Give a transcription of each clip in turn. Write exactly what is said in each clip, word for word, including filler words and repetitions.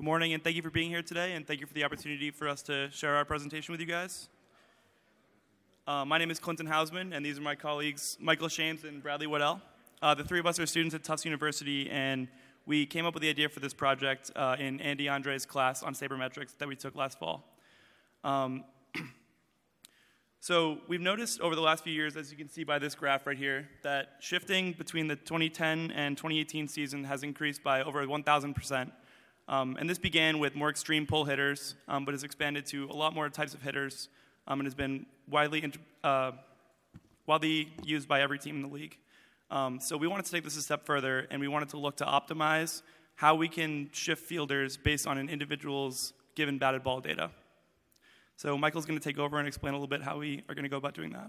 Good morning, and thank you for being here today, and thank you for the opportunity for us to share our presentation with you guys. Uh, my name is Clinton Hausman, and these are my colleagues, Michael Shames and Bradley Waddell. Uh, the three of us are students at Tufts University, and we came up with the idea for this project uh, in Andy Andre's class on sabermetrics that we took last fall. Um, so we've noticed over the last few years, as you can see by this graph right here, that shifting between the twenty ten and twenty eighteen season has increased by over one thousand percent. Um, and this began with more extreme pull hitters, um, but has expanded to a lot more types of hitters, um, and has been widely, uh, widely used by every team in the league. Um, so we wanted to take this a step further, and we wanted to look to optimize how we can shift fielders based on an individual's given batted ball data. So Michael's going to take over and explain a little bit how we are going to go about doing that.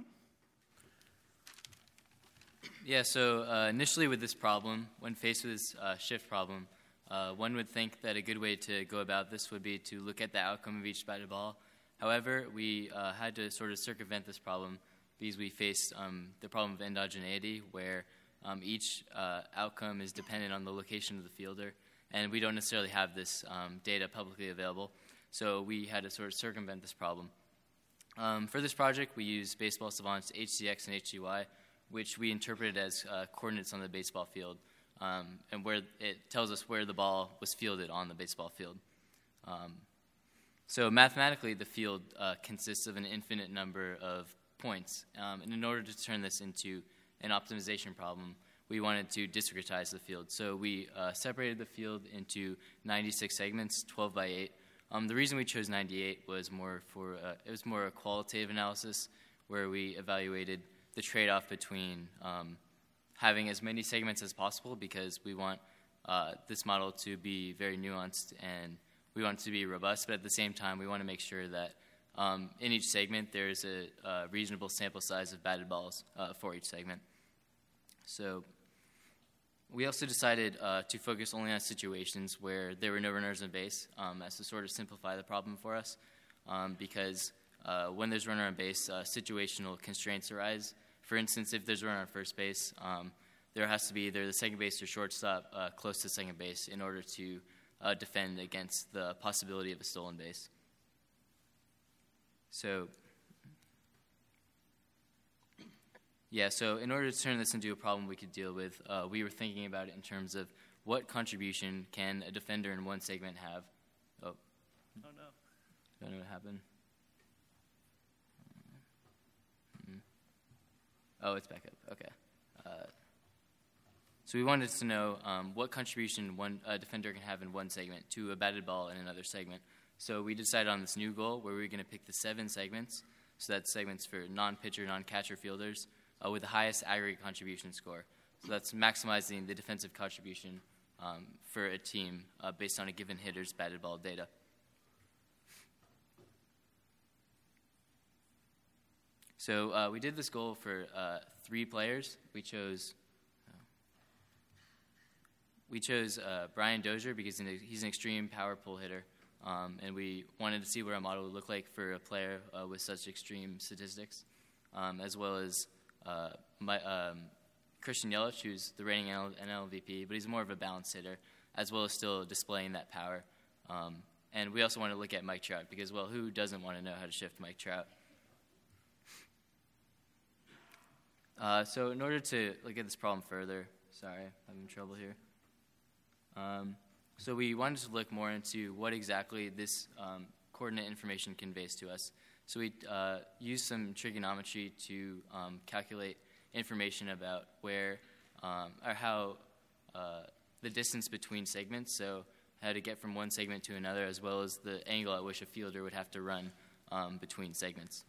Yeah, so uh, initially with this problem, when faced with this uh, shift problem, uh, one would think that a good way to go about this would be to look at the outcome of each batted ball. However, we uh, had to sort of circumvent this problem because we faced um, the problem of endogeneity, where um, each uh, outcome is dependent on the location of the fielder, and we don't necessarily have this um, data publicly available. So we had to sort of circumvent this problem. Um, for this project, we used Baseball Savant's H C X and H C Y, which we interpreted as uh, coordinates on the baseball field, um, and where it tells us where the ball was fielded on the baseball field. Um, so mathematically, the field uh, consists of an infinite number of points, um, and in order to turn this into an optimization problem, we wanted to discretize the field. So we uh, separated the field into ninety-six segments, twelve by eight. Um, the reason we chose ninety-eight was more for uh, it was more a qualitative analysis where we evaluated the trade-off between um, having as many segments as possible, because we want uh, this model to be very nuanced and we want it to be robust, but at the same time we want to make sure that um, in each segment there's a, a reasonable sample size of batted balls uh, for each segment. So we also decided uh, to focus only on situations where there were no runners on base, um, as to sort of simplify the problem for us, um, because uh, when there's runner on base, uh, situational constraints arise. For instance, if there's a runner on first base, um, there has to be either the second base or shortstop uh, close to second base in order to uh, defend against the possibility of a stolen base. So, yeah, so in order to turn this into a problem we could deal with, uh, we were thinking about it in terms of what contribution can a defender in one segment have. Oh, oh no. Don't know what happened. Mm-hmm. Oh, it's back up. Okay. Uh, so we wanted to know um, what contribution one uh, defender can have in one segment to a batted ball in another segment. So we decided on this new goal where we were going to pick the seven segments. So that's segments for non-pitcher, non-catcher fielders, Uh, with the highest aggregate contribution score. So that's maximizing the defensive contribution um, for a team uh, based on a given hitter's batted ball data. So uh, we did this goal for uh, three players. We chose uh, we chose uh, Brian Dozier because he's an extreme power pull hitter, um, and we wanted to see what our model would look like for a player uh, with such extreme statistics, um, as well as Uh, my, um, Christian Yelich, who's the reigning N L M V P, but he's more of a balanced hitter, as well as still displaying that power. Um, and we also want to look at Mike Trout, because, well, who doesn't want to know how to shift Mike Trout? Uh, so in order to look at this problem further, sorry, I'm having trouble here. Um, so we wanted to look more into what exactly this um, coordinate information conveys to us. So we uh, used some trigonometry to um, calculate information about where um, or how uh, the distance between segments, so how to get from one segment to another, as well as the angle at which a fielder would have to run um, between segments.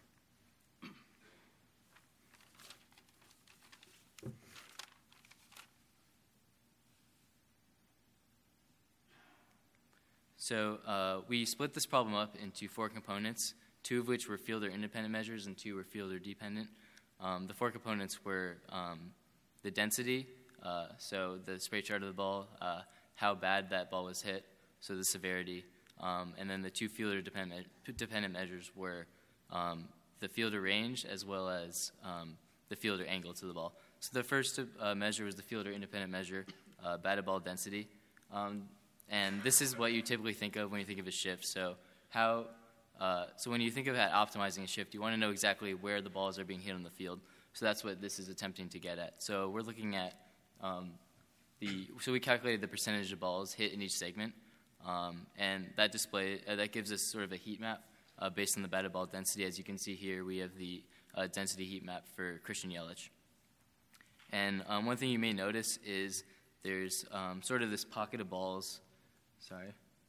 So uh, we split this problem up into four components, two of which were fielder-independent measures and two were fielder-dependent. Um, the four components were um, the density, uh, so the spray chart of the ball, uh, how bad that ball was hit, so the severity, um, and then the two fielder-dependent dependent measures were um, the fielder range as well as um, the fielder angle to the ball. So the first uh, measure was the fielder-independent measure, uh, batted ball density. Um, and this is what you typically think of when you think of a shift. So how, uh, so when you think about optimizing a shift, you want to know exactly where the balls are being hit on the field. So that's what this is attempting to get at. So we're looking at um, the, so we calculated the percentage of balls hit in each segment, um, and that display, uh, that gives us sort of a heat map uh, based on the batted ball density. As you can see here, we have the uh, density heat map for Christian Yelich. And um, one thing you may notice is there's um, sort of this pocket of balls, sorry.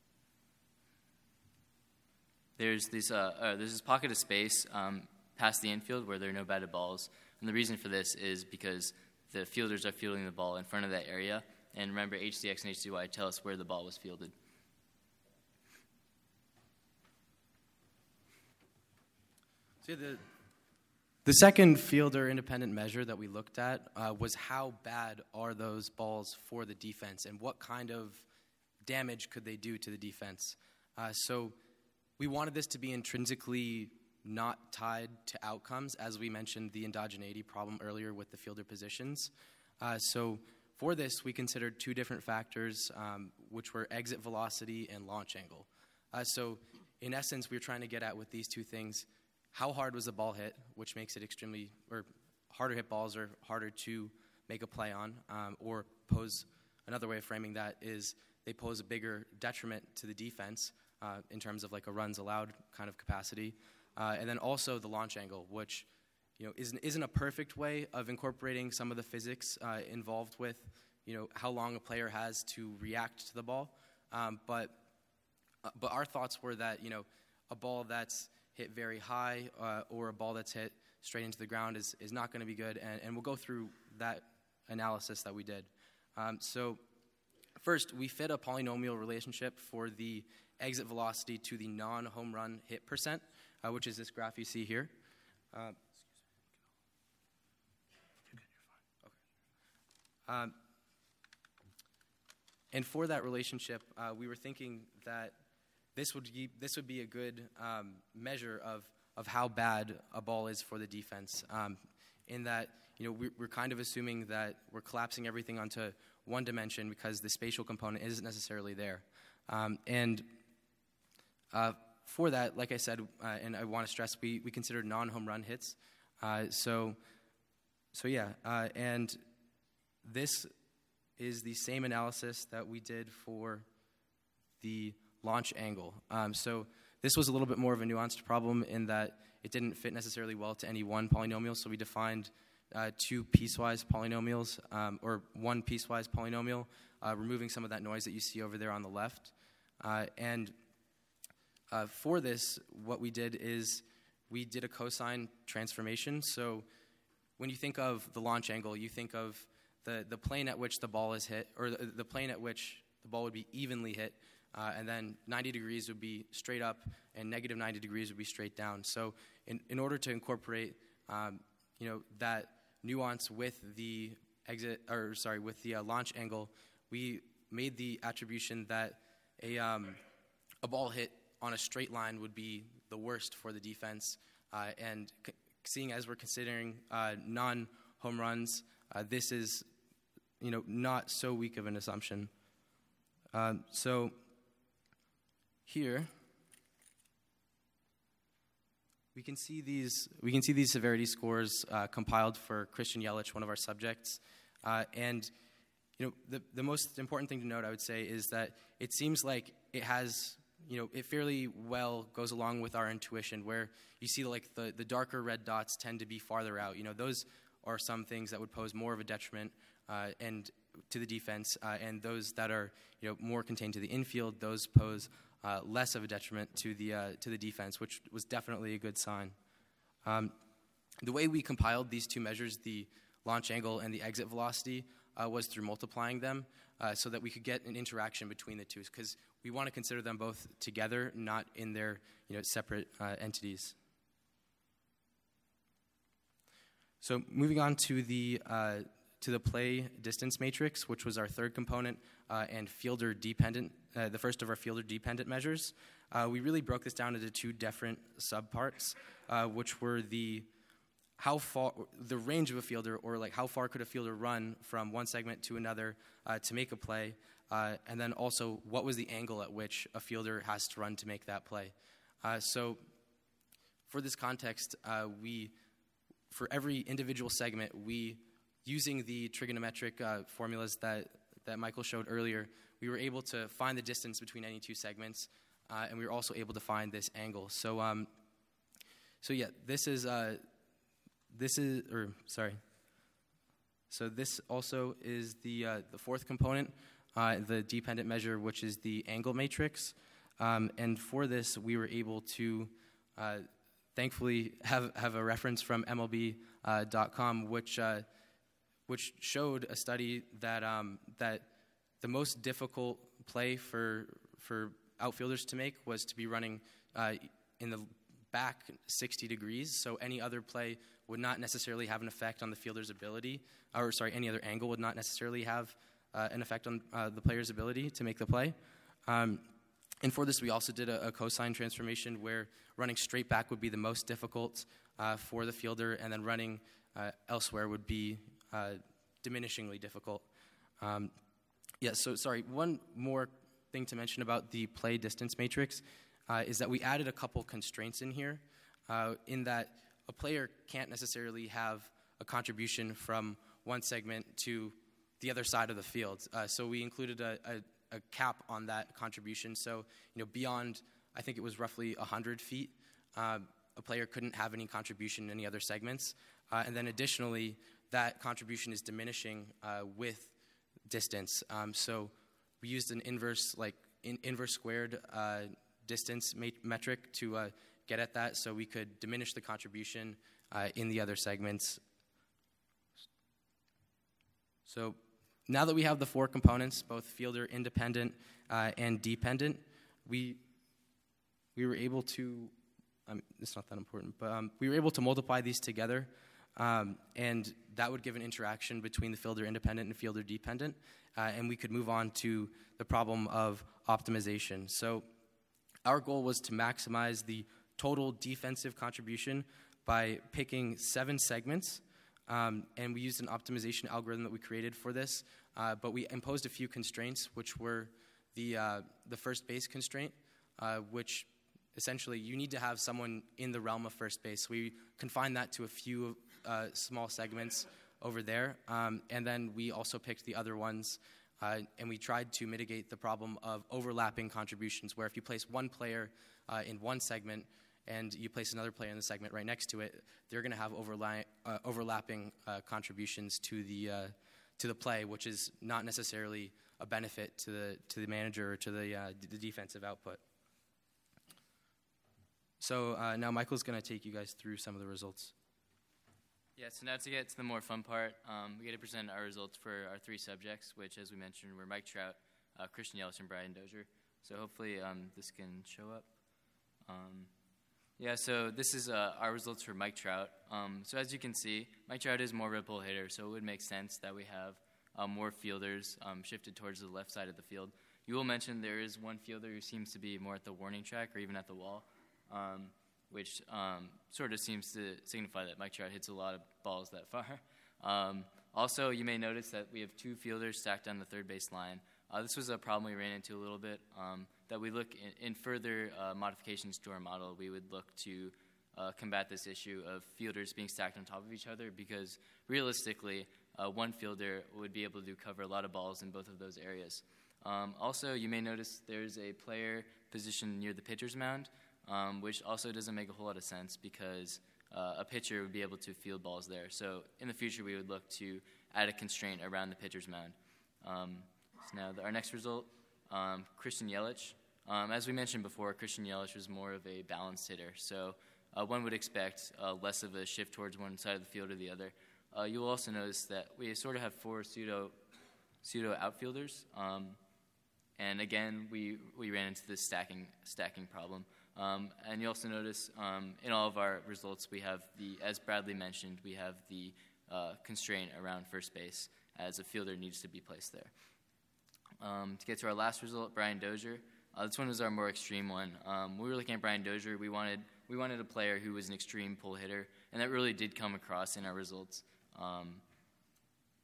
There's, this, uh, uh, there's this pocket of space um, past the infield where there are no batted balls. And the reason for this is because the fielders are fielding the ball in front of that area. And remember, H C X and H C Y tell us where the ball was fielded. So the, the second fielder independent measure that we looked at uh, was how bad are those balls for the defense and what kind of damage could they do to the defense. Uh, so we wanted this to be intrinsically not tied to outcomes, as we mentioned the endogeneity problem earlier with the fielder positions. Uh, so for this, we considered two different factors, um, which were exit velocity and launch angle. Uh, so in essence, we were trying to get at with these two things, how hard was the ball hit, which makes it extremely, or harder hit balls are harder to make a play on, um, or pose, another way of framing that is they pose a bigger detriment to the defense uh, in terms of like a runs allowed kind of capacity. Uh, and then also the launch angle, which you know isn't, isn't a perfect way of incorporating some of the physics uh, involved with you know how long a player has to react to the ball. Um, but uh, but our thoughts were that you know a ball that's hit very high uh, or a ball that's hit straight into the ground is, is not going to be good, and, and we'll go through that analysis that we did. Um, so first, we fit a polynomial relationship for the exit velocity to the non-home run hit percent, uh, which is this graph you see here. Uh, um, and for that relationship, uh, we were thinking that This would be, this would be a good um, measure of, of how bad a ball is for the defense. Um, in that, you know, we're, we're kind of assuming that we're collapsing everything onto one dimension because the spatial component isn't necessarily there. Um, and uh, for that, like I said, uh, and I want to stress, we, we consider non-home run hits. Uh, so, so yeah, uh, and this is the same analysis that we did for the launch angle. Um, so this was a little bit more of a nuanced problem in that it didn't fit necessarily well to any one polynomial, so we defined uh, two piecewise polynomials, um, or one piecewise polynomial, uh, removing some of that noise that you see over there on the left. Uh, and uh, for this, what we did is we did a cosine transformation. So when you think of the launch angle, you think of the, the plane at which the ball is hit, or the, the plane at which the ball would be evenly hit, Uh, and then ninety degrees would be straight up, and negative ninety degrees would be straight down. So in, in order to incorporate, um, you know, that nuance with the exit, or sorry, with the uh, launch angle, we made the attribution that a, um, a ball hit on a straight line would be the worst for the defense. Uh, and c- seeing as we're considering uh, non-home runs, uh, this is, you know, not so weak of an assumption. Um, so... Here, we can see these. We can see these severity scores uh, compiled for Christian Yelich, one of our subjects. Uh, and you know, the the most important thing to note, I would say, is that it seems like it has, you know, it fairly well goes along with our intuition, where you see like the the darker red dots tend to be farther out. You know, those are some things that would pose more of a detriment uh, and to the defense, uh, and those that are you know more contained to the infield, those pose Uh, less of a detriment to the uh, to the defense, which was definitely a good sign. Um, the way we compiled these two measures, the launch angle and the exit velocity, uh, was through multiplying them uh, so that we could get an interaction between the two, because we want to consider them both together, not in their you know separate uh, entities. So moving on to the uh, to the play distance matrix, which was our third component, uh, and fielder dependent, uh, the first of our fielder dependent measures. Uh, we really broke this down into two different subparts, uh, which were the how far, the range of a fielder, or like how far could a fielder run from one segment to another uh, to make a play, uh, and then also what was the angle at which a fielder has to run to make that play. Uh, so for this context, uh, we, for every individual segment, we, using the trigonometric uh, formulas that, that Michael showed earlier, we were able to find the distance between any two segments, uh, and we were also able to find this angle. So, um, so yeah, this is, uh, this is, or sorry. So this also is the uh, the fourth component, uh, the dependent measure, which is the angle matrix. Um, and for this, we were able to, uh, thankfully, have have a reference from M L B dot com, which uh, which showed a study that um, that the most difficult play for for outfielders to make was to be running uh, in the back sixty degrees. So any other play would not necessarily have an effect on the fielder's ability, or sorry, any other angle would not necessarily have uh, an effect on uh, the player's ability to make the play. Um, and for this, we also did a, a cosine transformation where running straight back would be the most difficult uh, for the fielder, and then running uh, elsewhere would be uh, diminishingly difficult. Um, yeah, so sorry, one more thing to mention about the play distance matrix uh, is that we added a couple constraints in here, uh, in that a player can't necessarily have a contribution from one segment to the other side of the field. Uh, so we included a, a, a cap on that contribution. So, you know, beyond, I think it was roughly one hundred feet, uh, a player couldn't have any contribution in any other segments. Uh, and then additionally, that contribution is diminishing uh, with distance. Um, so we used an inverse, like in, inverse squared uh, distance mat- metric to uh, get at that, so we could diminish the contribution uh, in the other segments. So now that we have the four components, both fielder independent uh, and dependent, we we were able to, um, it's not that important, but um, we were able to multiply these together, um, and that would give an interaction between the fielder independent and fielder dependent, uh, and we could move on to the problem of optimization. So our goal was to maximize the total defensive contribution by picking seven segments, um, and we used an optimization algorithm that we created for this, uh, but we imposed a few constraints, which were the uh, the first base constraint, uh, which essentially you need to have someone in the realm of first base. We confined that to a few uh, small segments over there, um, and then we also picked the other ones, uh, and we tried to mitigate the problem of overlapping contributions, where if you place one player uh, in one segment, and you place another player in the segment right next to it, they're going to have overla- uh, overlapping uh, contributions to the uh, to the play, which is not necessarily a benefit to the to the manager or to the uh, the defensive output. So uh, now Michael's going to take you guys through some of the results. Yeah, so now to get to the more fun part, um, we get to present our results for our three subjects, which, as we mentioned, were Mike Trout, uh, Christian Yelich, and Brian Dozier. So hopefully um, this can show up. Um, Yeah, so this is uh, our results for Mike Trout. Um, so as you can see, Mike Trout is more of a pull hitter, so it would make sense that we have uh, more fielders um, shifted towards the left side of the field. You will mention there is one fielder who seems to be more at the warning track or even at the wall, um, which um, sort of seems to signify that Mike Trout hits a lot of balls that far. Um, also, you may notice that we have two fielders stacked on the third base line. Uh, this was a problem we ran into a little bit, um, that we look in, in further uh, modifications to our model, we would look to uh, combat this issue of fielders being stacked on top of each other, because realistically, uh, one fielder would be able to cover a lot of balls in both of those areas. Um, also, you may notice there's a player positioned near the pitcher's mound, um, which also doesn't make a whole lot of sense, because uh, a pitcher would be able to field balls there. So in the future, we would look to add a constraint around the pitcher's mound. Um, so now the, our next result, um, Christian Yelich. Um, as we mentioned before, Christian Yelich was more of a balanced hitter. So uh, one would expect uh, less of a shift towards one side of the field or the other. Uh, you will also notice that we sort of have four pseudo pseudo outfielders. Um, and again, we, we ran into this stacking stacking problem. Um, and you also notice um, in all of our results, we have the, as Bradley mentioned, we have the uh, constraint around first base, as a fielder needs to be placed there. Um, to get to our last result, Brian Dozier. Uh, this one was our more extreme one. Um, we were looking at Brian Dozier. We wanted we wanted a player who was an extreme pull hitter, and that really did come across in our results. Um,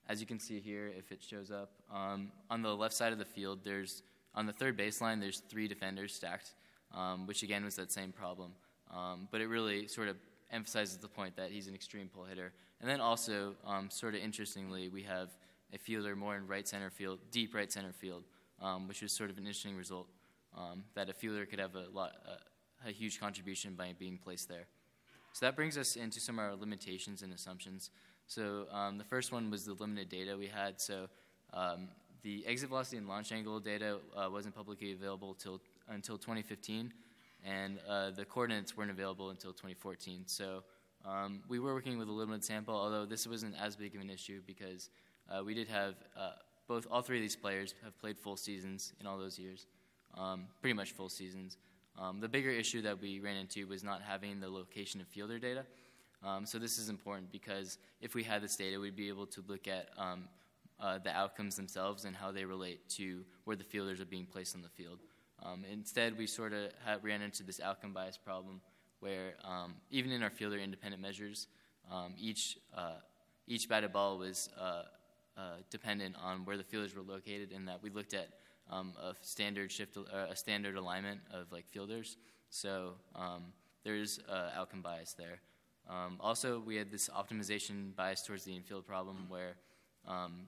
as you can see here, if it shows up, um, on the left side of the field, there's on the third baseline, there's three defenders stacked, um, which again was that same problem. Um, but it really sort of emphasizes the point that he's an extreme pull hitter. And then also, um, sort of interestingly, we have a fielder more in right center field, deep right center field, um, which is sort of an interesting result, um, that a fielder could have a, lot, uh, a huge contribution by being placed there. So that brings us into some of our limitations and assumptions. So um, the first one was the limited data we had. So um, the exit velocity and launch angle data uh, wasn't publicly available till, until twenty fifteen, and uh, the coordinates weren't available until twenty fourteen. So um, we were working with a limited sample, although this wasn't as big of an issue because uh, we did have uh, both, all three of these players have played full seasons in all those years, um, pretty much full seasons. Um, the bigger issue that we ran into was not having the location of fielder data. Um, so this is important because if we had this data, we'd be able to look at um, uh, the outcomes themselves and how they relate to where the fielders are being placed on the field. Um, instead, we sort of ran into this outcome bias problem where um, even in our fielder independent measures, um, each uh, each batted ball was uh, uh, dependent on where the fielders were located, and that we looked at um, a standard shift, uh, a standard alignment of like fielders. So um, there's uh, outcome bias there. Um, also, we had this optimization bias towards the infield problem where um,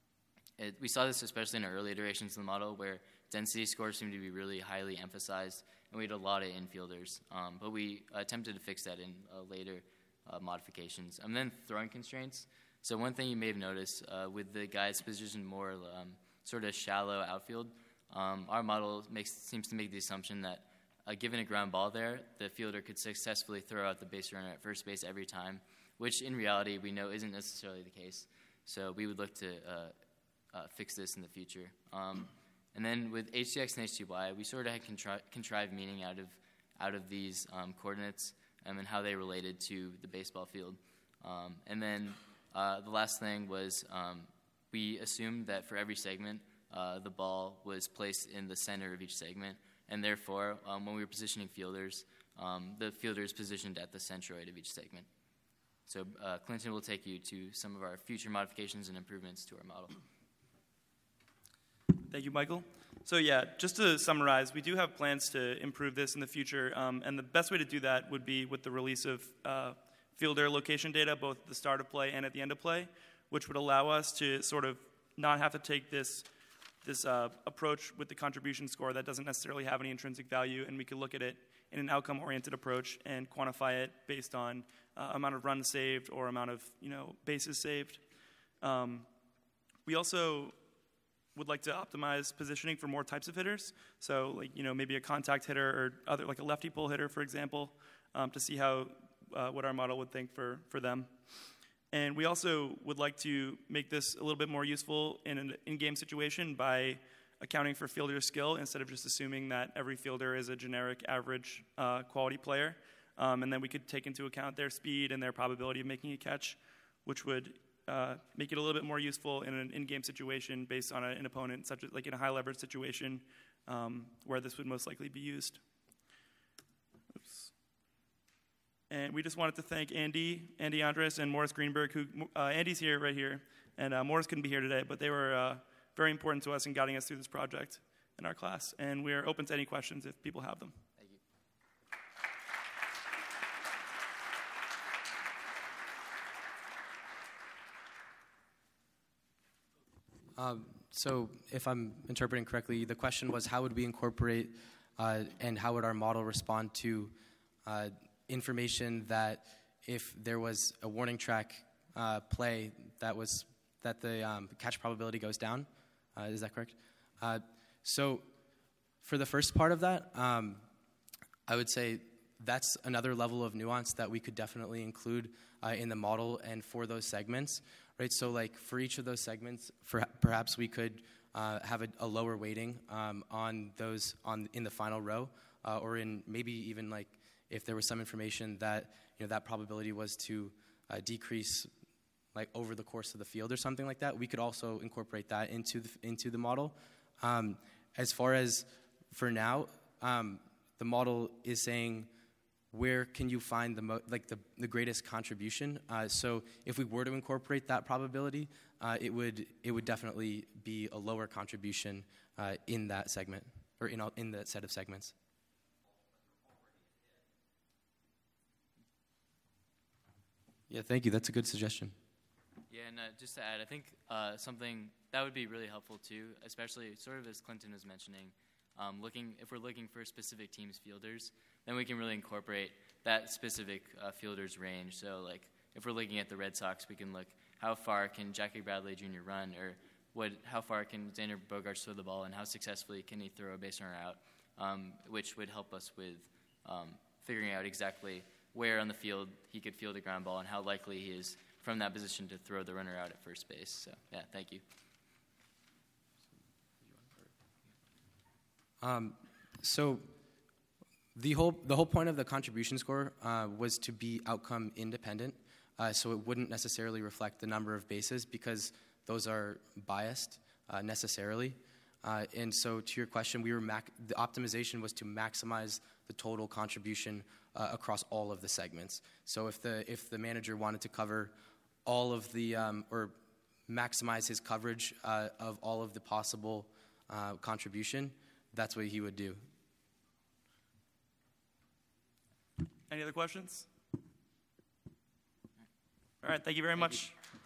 it, we saw this especially in our early iterations of the model where density scores seemed to be really highly emphasized, and we had a lot of infielders. Um, but we attempted to fix that in uh, later uh, modifications. And then throwing constraints. So one thing you may have noticed uh, with the guys positioned more um, sort of shallow outfield, um, our model makes, seems to make the assumption that Uh, given a ground ball there, the fielder could successfully throw out the base runner at first base every time, which in reality we know isn't necessarily the case. So we would look to uh, uh, fix this in the future. Um, and then with H T X and H T Y, we sort of had contri- contrived meaning out of out of these um, coordinates um, and how they related to the baseball field. Um, and then uh, the last thing was um, we assumed that for every segment, uh, the ball was placed in the center of each segment. And therefore, um, when we were positioning fielders, um, the fielder is positioned at the centroid of each segment. So uh, Clinton will take you to some of our future modifications and improvements to our model. Thank you, Michael. So yeah, just to summarize, we do have plans to improve this in the future, um, and the best way to do that would be with the release of uh, fielder location data, both at the start of play and at the end of play, which would allow us to sort of not have to take this this uh, approach with the contribution score that doesn't necessarily have any intrinsic value, and we could look at it in an outcome-oriented approach and quantify it based on uh, amount of runs saved or amount of you know bases saved. Um, we also would like to optimize positioning for more types of hitters. So, like you know maybe a contact hitter or other like a lefty pull hitter, for example, um, to see how uh, what our model would think for for them. And we also would like to make this a little bit more useful in an in-game situation by accounting for fielder skill instead of just assuming that every fielder is a generic average uh, quality player. Um, and then we could take into account their speed and their probability of making a catch, which would uh, make it a little bit more useful in an in-game situation based on a, an opponent, such as like in a high-leverage situation um, where this would most likely be used. Oops. And we just wanted to thank Andy, Andy Andres, and Morris Greenberg, who, uh, Andy's here, right here, and uh, Morris couldn't be here today, but they were uh, very important to us in guiding us through this project in our class, and we are open to any questions if people have them. Thank you. Um, so if I'm interpreting correctly, the question was how would we incorporate uh, and how would our model respond to uh, information that if there was a warning track uh, play that was that the um, catch probability goes down. Uh, is that correct? Uh, so for the first part of that, um, I would say that's another level of nuance that we could definitely include uh, in the model and for those segments, right? So like for each of those segments, for, perhaps we could uh, have a, a lower weighting um, on those on in the final row, uh, or in maybe even like if there was some information that you know that probability was to uh, decrease like over the course of the field or something like that, we could also incorporate that into the, into the model. Um, as far as for now, um, the model is saying where can you find the mo- like the, the greatest contribution. Uh, so if we were to incorporate that probability, uh, it would it would definitely be a lower contribution uh, in that segment or in all, in that set of segments. Yeah, thank you. That's a good suggestion. Yeah, and uh, just to add, I think uh, something that would be really helpful too, especially sort of as Clinton was mentioning, um, looking if we're looking for specific teams' fielders, then we can really incorporate that specific uh, fielder's range. So, like, if we're looking at the Red Sox, we can look how far can Jackie Bradley Junior run, or what how far can Xander Bogaerts throw the ball, and how successfully can he throw a base runner out, um, which would help us with um, figuring out exactly where on the field he could field a ground ball and how likely he is from that position to throw the runner out at first base. So, yeah, thank you. Um, so the whole the whole point of the contribution score uh, was to be outcome independent, uh, so it wouldn't necessarily reflect the number of bases because those are biased uh, necessarily. Uh, and so, to your question, we were mac- the optimization was to maximize the total contribution uh, across all of the segments. So, if the if the manager wanted to cover all of the um, or maximize his coverage uh, of all of the possible uh, contribution, that's what he would do. Any other questions? All right, thank you very Thank much. you.